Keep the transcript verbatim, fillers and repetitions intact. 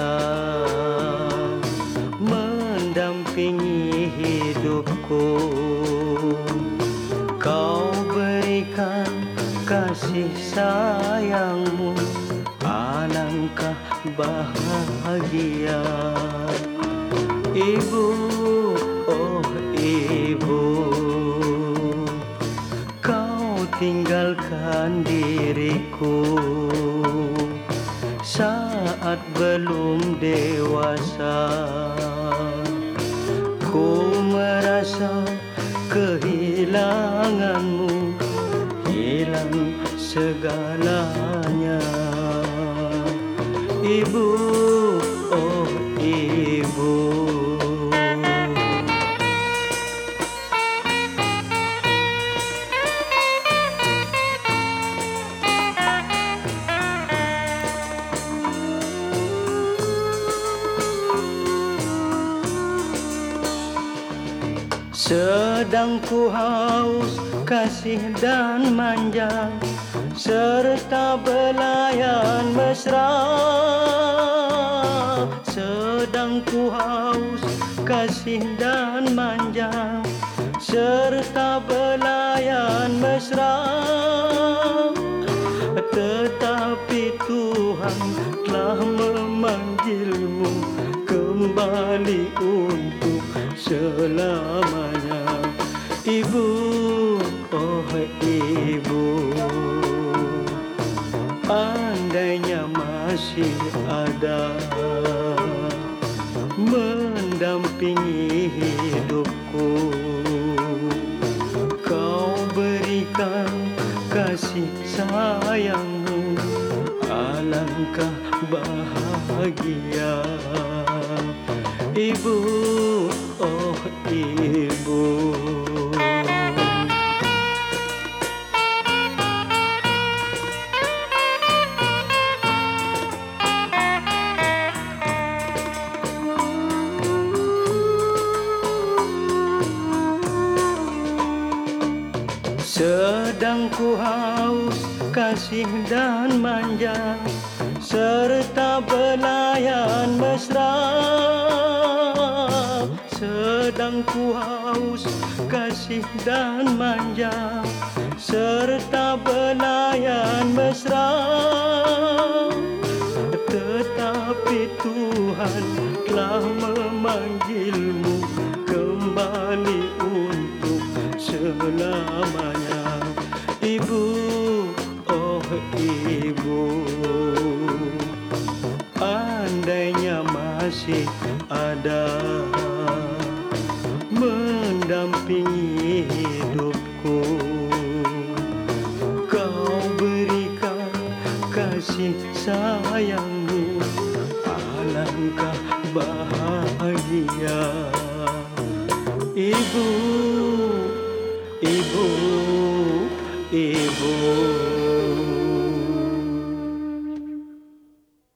mendampingi hidupku. Kau berikan kasih sayangmu, alangkah bahagia. Ibu, oh ibu, kau tinggalkan diriku saat belum dewasa. Ku merasa kehilanganmu, hilang segalanya. Ibu, oh ibu. Sedang ku haus kasih dan manja, serta belayan mesra. Sedang ku haus kasih dan manja, serta belayan mesra. Tetapi Tuhan telah memanggilmu kembali untuk selamanya. Ibu, oh ibu, andainya masih ada mendampingi hidupku, kau berikan kasih sayangmu, alangkah bahagia. Ibu, oh ibu. Sedang ku haus kasih dan manja, serta belayan mesra. Sedang ku haus kasih dan manja, serta belayan mesra. Tetapi Tuhan telah memanggilmu kembali untuk selamanya. Ibu, oh ibu, andainya masih ada mendampingi hidupku, kau berikan kasih sayang.